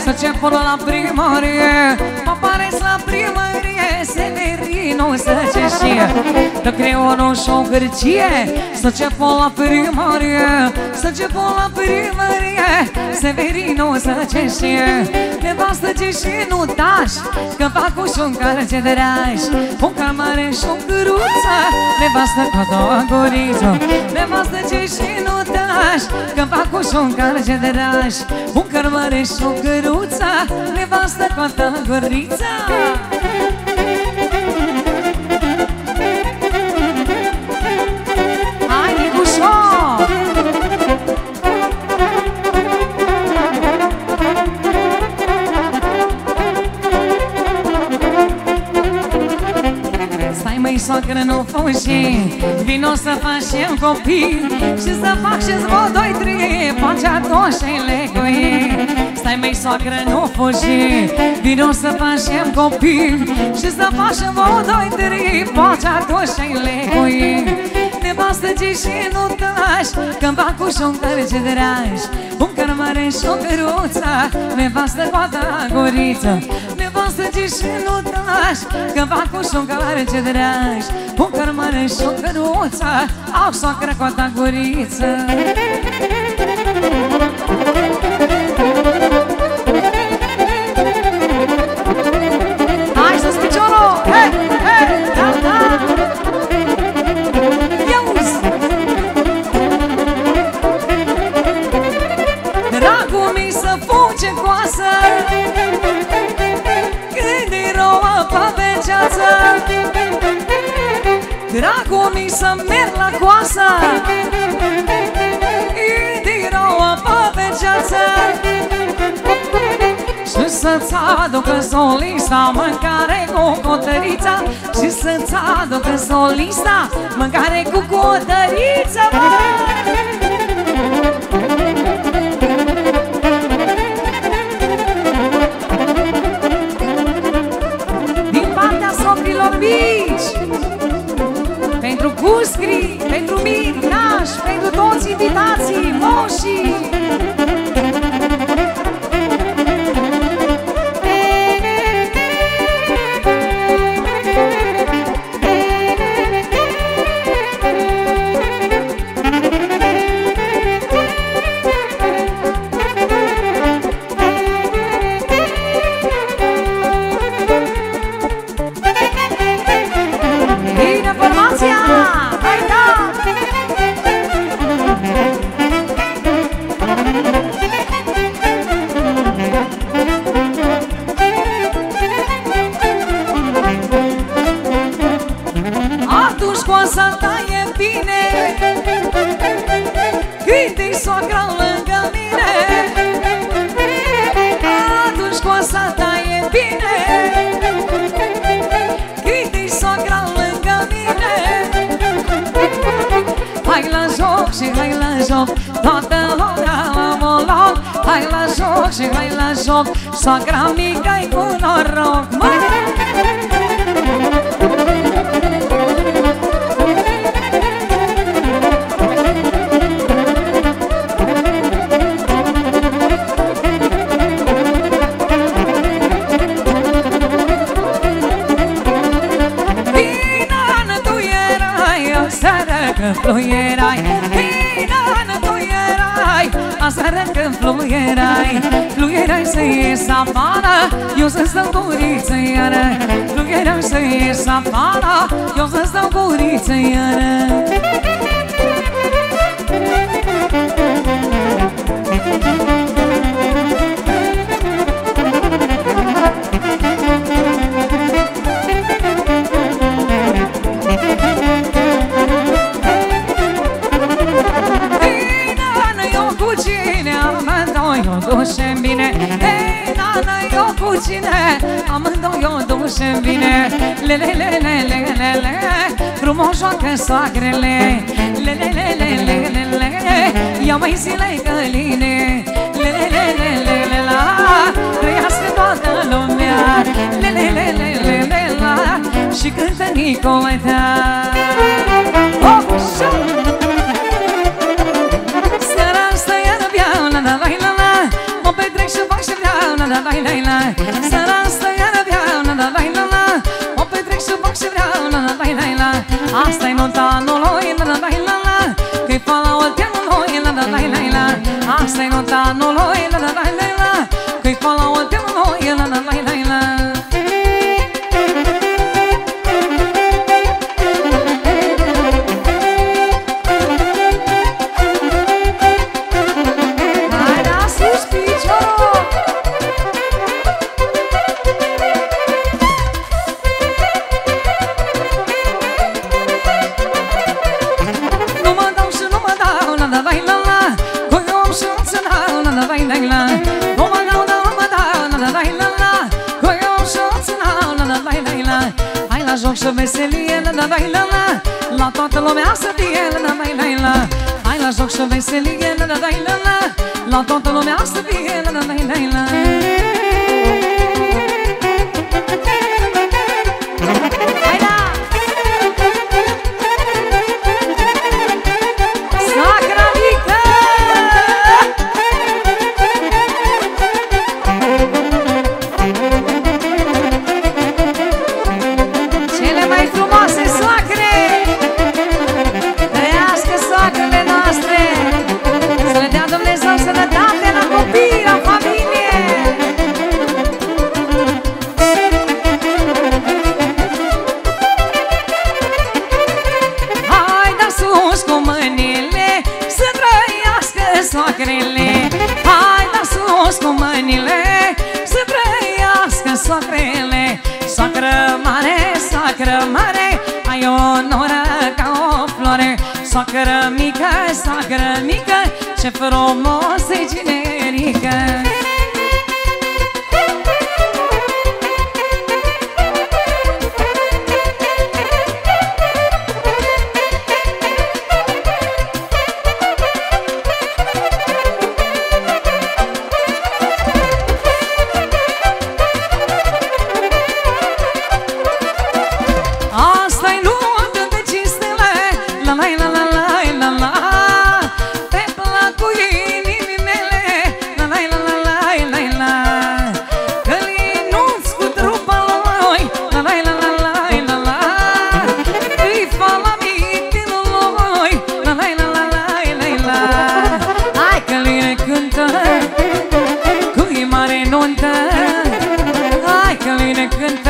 să încep până la primărie. Mă apareți la primărie, Severino să ce știe. Dă creionul și o gârcie, să încep până la primărie. Să încep până la primărie, Severino să ce știe. Nevastă ce și nu tași, că fac cu șuncar ce dragi. Un mare și o căruță, nevastă cu două guriță. Nevastă ce și nu tași, că fac cu șuncar ce dragi. Un mare și o căruță, nevastă cu două guriță. Hai, Nicușor! Stai măi soacră, nu fugi, vino să facem copii și să fac și-ți vă doi, trei, pacea toșei legui. Stai măi soacră, nu fugi, vino să facem copii și să facem vă doi, trei, pacea toșei legui. Nevastă ce și nu tași, că-mi fac cu șuncar ce dragi. Un cărmare și o căruță, nevastă cu a ta guriță. Nevastă ce și nu tași, că-mi fac cu șuncar ce dragi. Un cărmare și o căruță, au soacră cu a ta guriță. Hai sus piciorul! Hei, hei, da, da! Dragul mi să fuge coasă, când e rouă pe viață. Dragul mi să merg la coasă, când e rouă pe viață. Și să-ți aducă solista mâncare cu cotărița. Și să-ți aducă solista mâncare cu cotărița. Din partea socrilor mici, pentru cuscri, pentru mirinași, pentru toți invitații, moșii. Coasa ta e bine, când-i soacra lângă mine. Atunci coasa ta e bine, când-i soacra lângă mine. Hai la joc și hai la joc, toată lumea la moloc. Hai la joc și hai la joc, soacra mică-i cu noroc. Fluierai, Vinană tu erai, aseară când fluierai. Fluierai să ies afară, eu să stau guriță iară. Fluierai să ies afară, eu să stau guriță iară. Dușem bine, hei, nana, eu cu cine? Amândoi o dușem bine. Le, frumos joacă soacrele. Le, ia mai zile căline. Le, la, trăiască toată lumea. Le, la, și cântă Nicoleta. Seara asta iară beau, la, mă petrec și fac și vreau, la, la joc și veselie, la la la la la. La toată lumea să fie, la la la la la. Hai la joc și veselie, la la la la la. La toată lumea să fie, la la la la la. Hai da! Sacra mică! Cele mai frumoase soacre! Trăiască soacrele noastre! Să le dea Dumnezeu sănătate la copii, la familie! Hai da sus cu mâinile, să trăiască soacrele! Hai da sus cu mâinile, să trăiască soacrele! Soacră mare, ai o noră ca o floare. Soacră mică, ce frumos e generică. Asta-i nuntă de cinstele, la la la la la la la. Pe placul inimii mele, la la la la la la la. Că-l inunț cu trupa lui, la la la la la la la. Îi fac la mitinul lui, la la la la la la la. Hai că-l cântă, cu-i mare nuntă. Hai că-l cântă,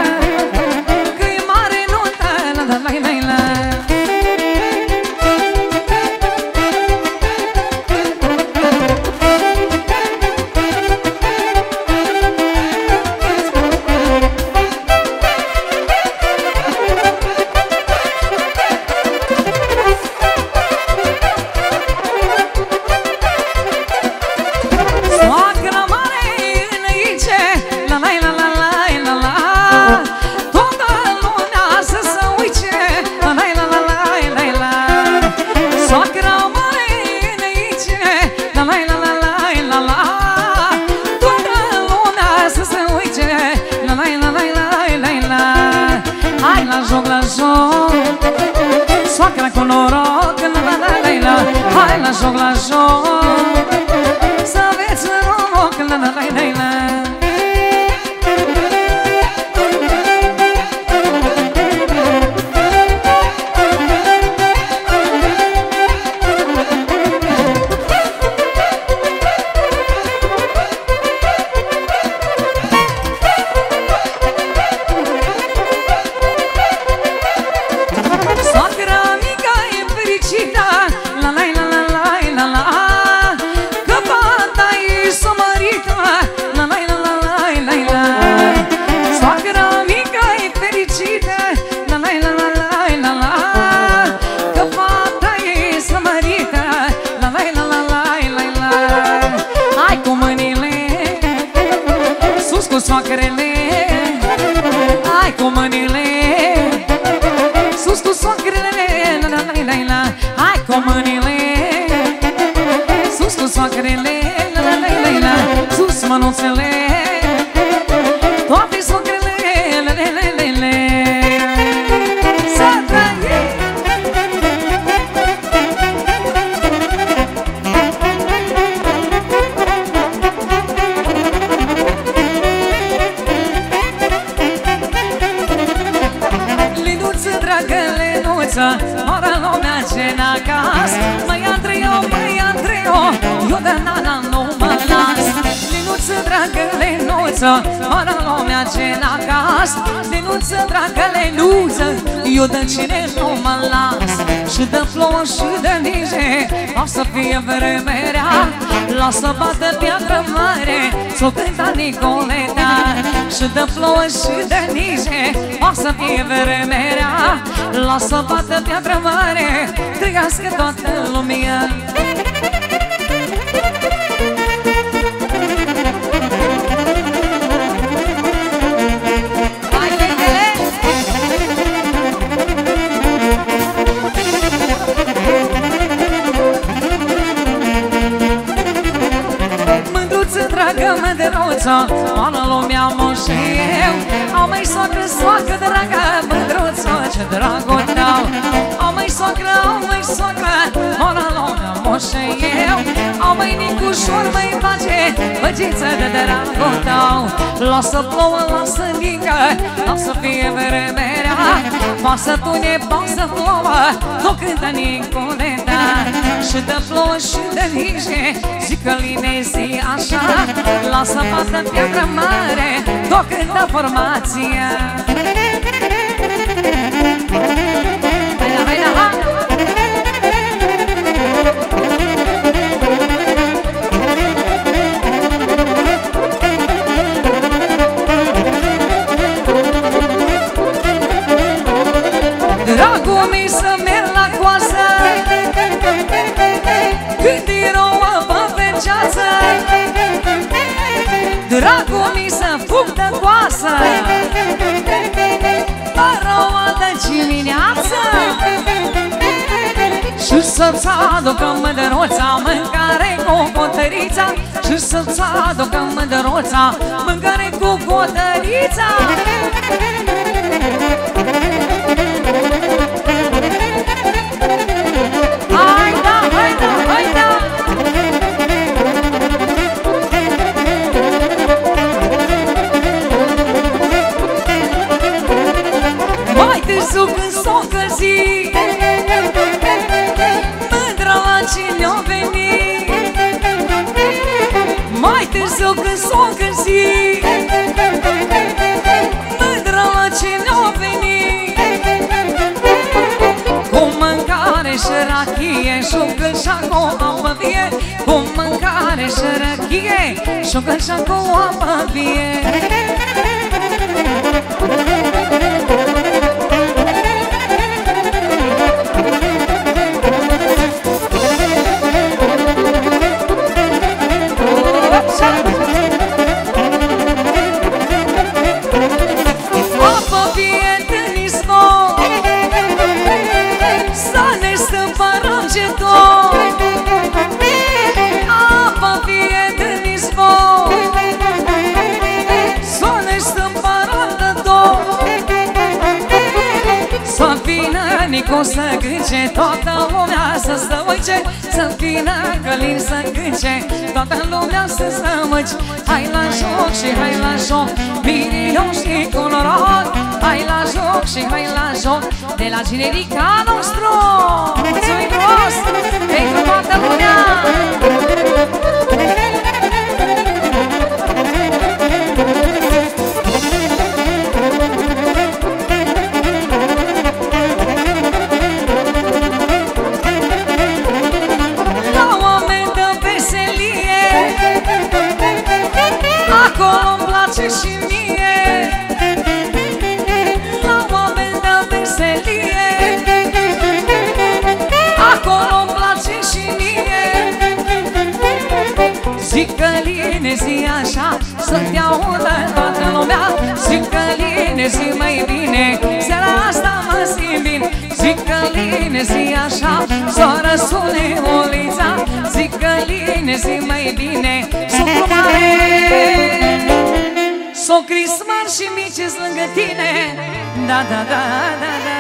soacra cu noroc, la la la la la. Hai la joc, să aveți noroc, la la la la la. Soacrele, hai cu mâinile sus cu soacrele, la la la la la. Hai cu mâinile sus cu soacrele, la la la la la. Sus mânuțele, toate soacrele, la la la la la. Să trăiești! Ora lumea ce n-acasă, măi Andreo, eu de nana nu mă las. Linuță, dragă, Lenuță, ora lumea ce n-acasă. Linuță, dragă, Lenuță, eu de cine nu mă las. Și de plouă și de niște, o să fie vremea. Lasă bată piatră mare, s-o cânta Nicoleta. Și de plouă și de niște, o să fie vremea. Lasă bată piatră mare, trăiască toată lumea. Hai, fetele! și eu. Au mai soacră, soacră dragă, mândruță, ce dragul tău. Au mai soacră, mora lungă, moșe eu. Au mai nicușor, mai face, băgiță de dragul tău. Lasă plouă, lasă nică, lasă fie vremerea. Pasă tune, pasă plouă, nu cântă Nicoleta. Și dă plouă și dă niște, zic că linezi așa. Lasă pasă piatră mare, nu cântă formația. Haida, haida, ha! Dragul mi să merg la coasă, când e rouă vă pe ceață. Dragul mi să fug de coasă, la rouă de dimineață. Și să-ți aducă mândruța mâncare cu cotărița. Și să-ți aducă mândruța mâncare cu cotărița. Haida, haida, haida! Mai târziu când s-o încălzi, mândra la cine-o veni. Mai târziu când s-o încălzi, mândra la cine-o veni. Cu mâncare și rachie, și-o gâlșa cu apă vie. Cu mâncare și rachie, și-o gâlșa cu apă vie. Nico să cânce, toată lumea să stămâce. Să vină Călin să cânce, toată lumea să stămâci. Hai la joc și hai la joc, milion și cu noroc. Hai la joc și hai la joc, de la generica nostru. Mulțumim frumos pentru toată lumea. Acolo-mi place și mie, la oameni de veselie. Acolo-mi place și mie. Zic că line zi așa, să te audă toată lumea. Zic că line zi mai bine, seara asta mă simt bine. Zic că line zi așa, să răsune ulița. Zic că line zi mai bine, sunt mare. S-o crismar și mici lângă tine. Da, da, da, da, da.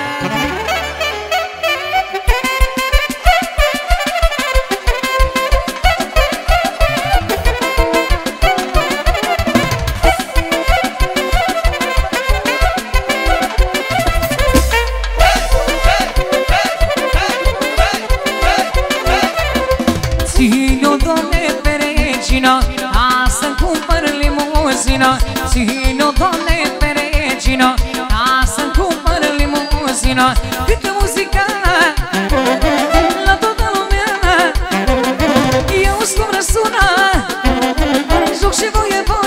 Ține-o, Doamne, pe regină, ca să-mi cumpăr limuzină. Ține-o, Doamne, pe regină, ca să-mi cumpăr limuzină. Câtă muzică la toată lumea, eu-s cum răsună, joc și voie bună.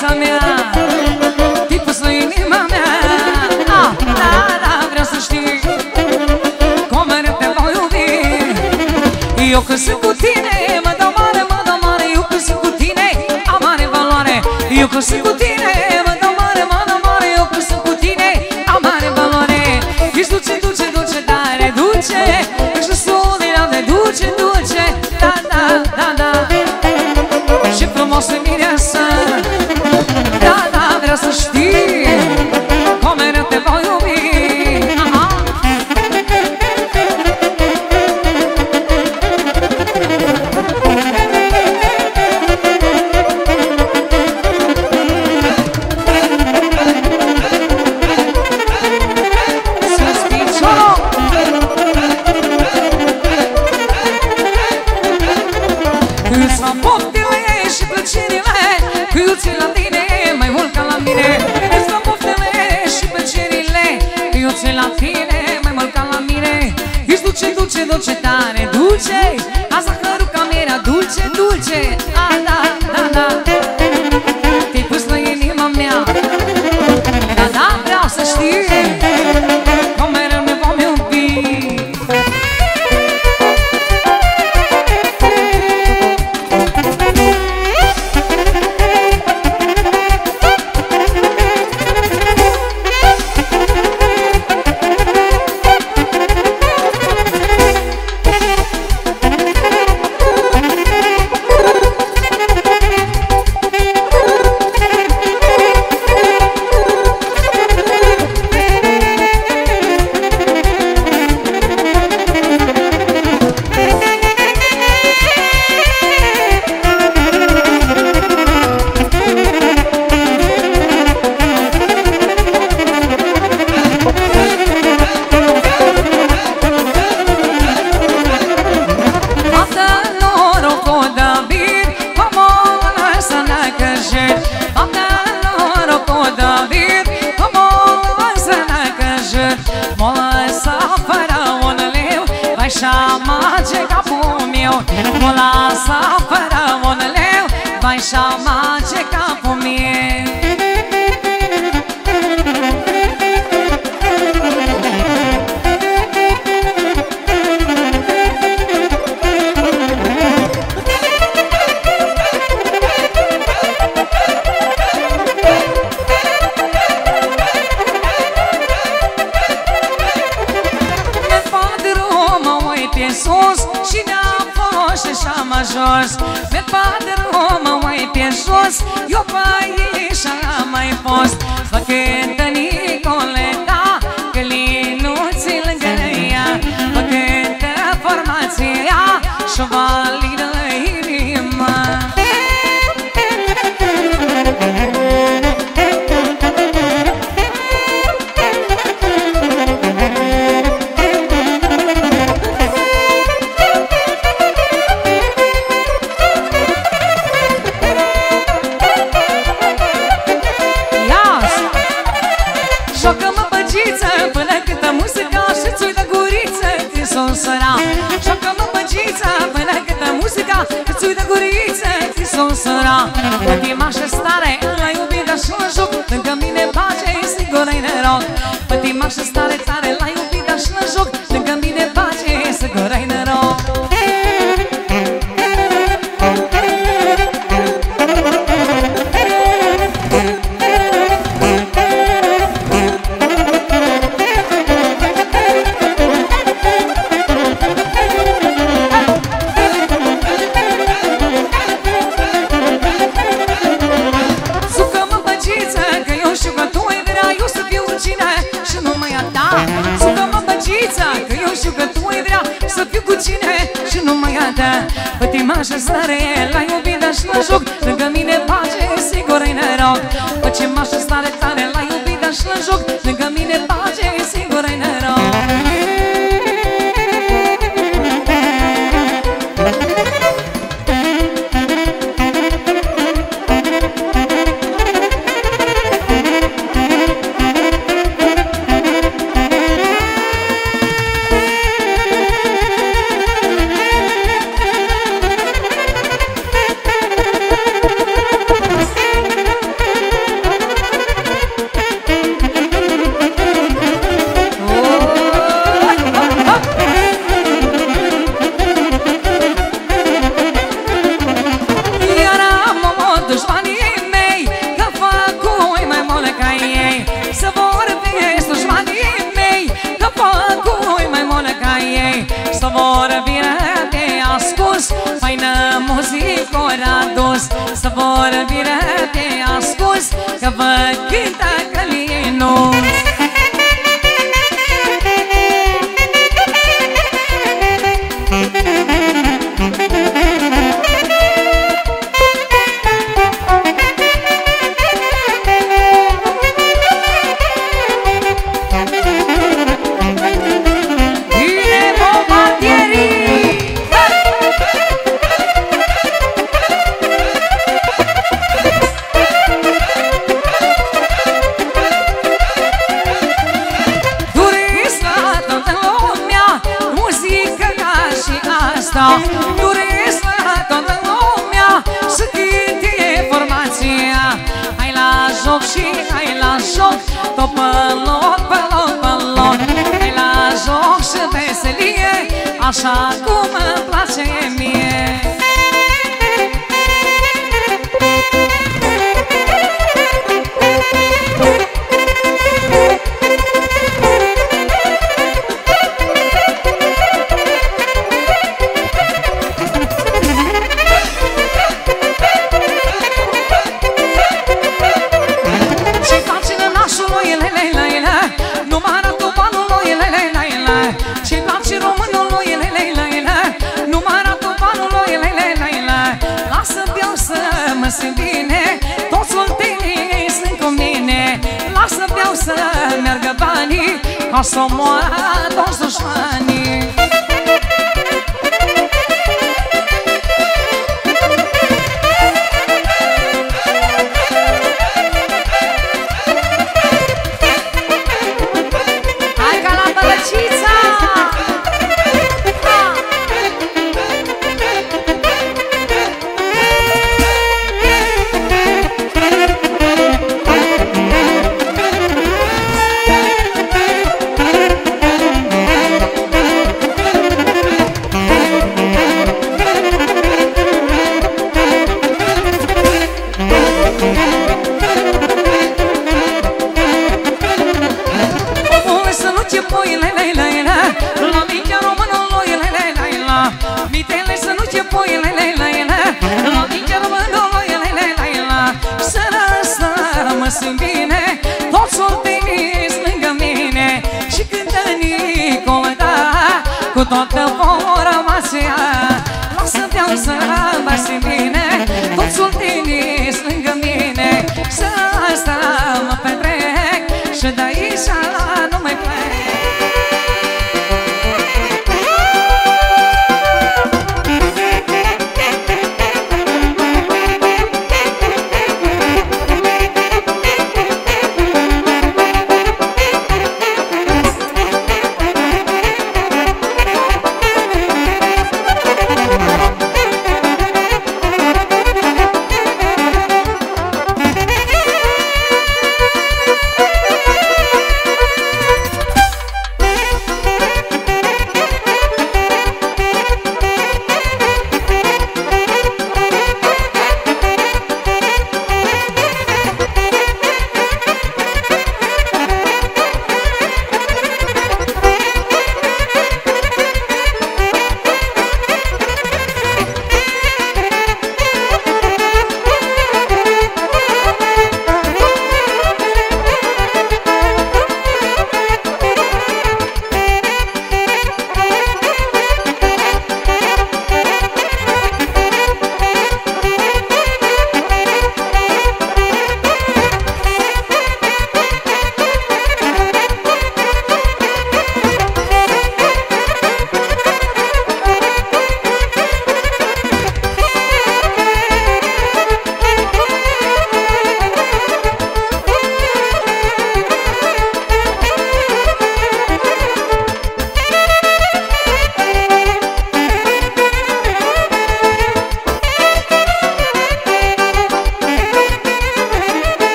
viața mea, te-ai pus la inima mea. Da, vreau să știi cum mereu te voi iubi. Eu că sunt cu tine, mă dau mare, eu că sunt cu tine, am mare valoare. Eu că sunt cu tine, mă dau mare, eu că sunt cu tine, am mare valoare. Ești dulce, dulce, dulce, tare dulce, ești sul de dulce, dulce, da, și frumoasă mireasă. Da, vreau să știi cum mereu te voi iubi. Dulce, dulce, tare, dulce, asta căruca mea, dulce, dulce, da, te-ai pus la inima mea. Da, vreau să știi cum mereu ne vom iubi. Mă lasă fără un leu, vai și-a mage capul mie. Ne fac drum, mă uit pe sus și ne-am fost așa mai jos. Pe padrul mă uit pe jos, eu pe aici am mai fost. Vă cântă Nicoleta, că linuții lângă ea, vă cântă formația și-o validă inima. Joacă-mă băgița până câtă muzica îți uită guriță, ți s-o săra. Pătimașă stare, l-ai iubit dar și-l joc, lângă mine pace, sigur-i noroc. Pătimașă stare tare, l-ai iubit dar și-l joc, lângă mine pace, sigur-i noroc. Pătimașă stare, l-ai iubit dar și-l joc, lângă mine pace, sigur-i noroc. Pătimașă stare tare, l-ai iubit dar și-l joc, lângă mine pace, sigur-i noroc. să vorbim de ascuns, faină muzică ori adus. Să vorbim de ascuns, că vă cântă Călinuț. Doresc la toată lumea să cânte formația. Hai la joc și hai la joc, tot pe loc, pe loc, pe loc. Hai la joc și veselie, așa cum îmi place mie. Sunt bine, toți oltenii sunt cu mine. Lasă vreau să meargă banii, ca să moară toți dușmanii. Hai ca la Bălăcița! Sunt bine, toți oltenii lângă mine și cântă Nicola, cu toată formația.